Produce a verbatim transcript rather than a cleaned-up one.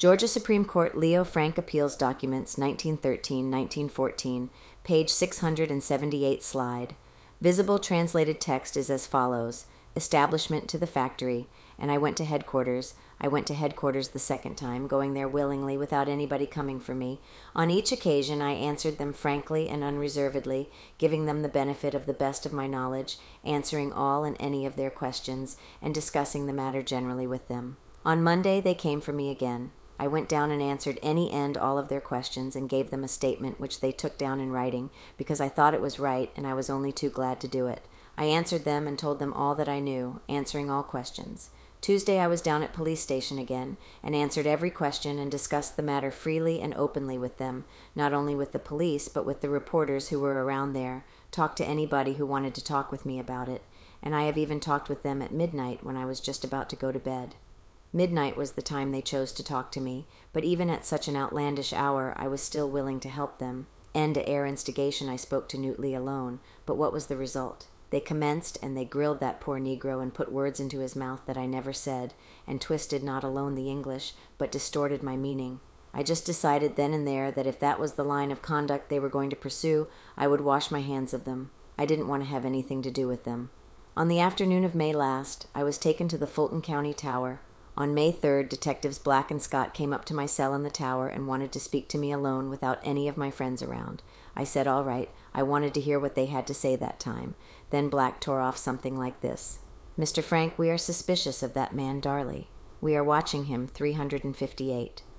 Georgia Supreme Court Leo Frank Appeals Documents, nineteen thirteen to nineteen fourteen, page six hundred seventy-eight slide. Visible translated text is as follows. Establishment to the factory, and I went to headquarters. I went to headquarters the second time, going there willingly without anybody coming for me. On each occasion I answered them frankly and unreservedly, giving them the benefit of the best of my knowledge, answering all and any of their questions, and discussing the matter generally with them. On Monday they came for me again. I went down and answered any and all of their questions and gave them a statement which they took down in writing, because I thought it was right and I was only too glad to do it. I answered them and told them all that I knew, answering all questions. Tuesday I was down at police station again, and answered every question and discussed the matter freely and openly with them, not only with the police, but with the reporters who were around there, talked to anybody who wanted to talk with me about it, and I have even talked with them at midnight when I was just about to go to bed. Midnight was the time they chose to talk to me, but even at such an outlandish hour I was still willing to help them, and to air instigation I spoke to Newt Lee alone, but what was the result? They commenced, and they grilled that poor Negro and put words into his mouth that I never said, and twisted not alone the English, but distorted my meaning. I just decided then and there that if that was the line of conduct they were going to pursue, I would wash my hands of them. I didn't want to have anything to do with them. On the afternoon of May last, I was taken to the Fulton County Tower. On May third, Detectives Black and Scott came up to my cell in the tower and wanted to speak to me alone without any of my friends around. I said all right, I wanted to hear what they had to say that time. Then Black tore off something like this. Mister Frank, we are suspicious of that man Darley. We are watching him three hundred fifty-eight.